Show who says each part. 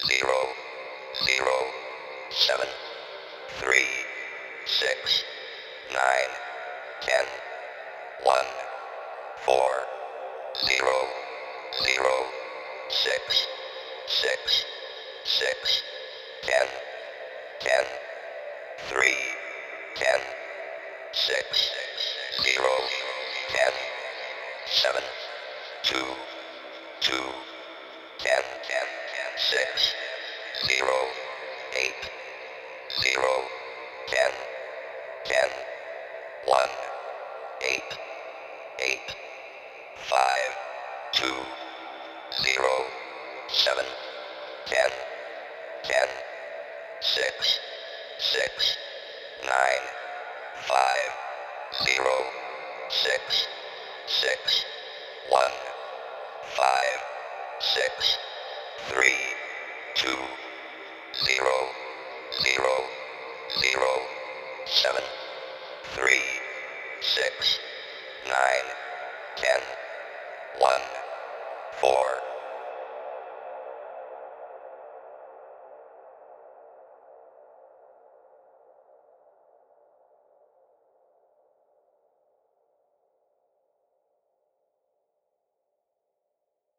Speaker 1: zero, zero, 7, 3, 6, 9, 10, 1, 4, 0, 0, 6, 6, 6, 10, 10, 3, 10, 6, 0, 10, 7, 2, 2, 10, 6, 0, 8, 0, 10, 10, 1, 8, 8, 5, 2, 0, 7, 10, 10, 6, 6, 9, 5, 0, 6, 6, 1, 5, 6, 3, 2, 0, 0, 0, 7, 3, 6, 9, 10, 1, 4,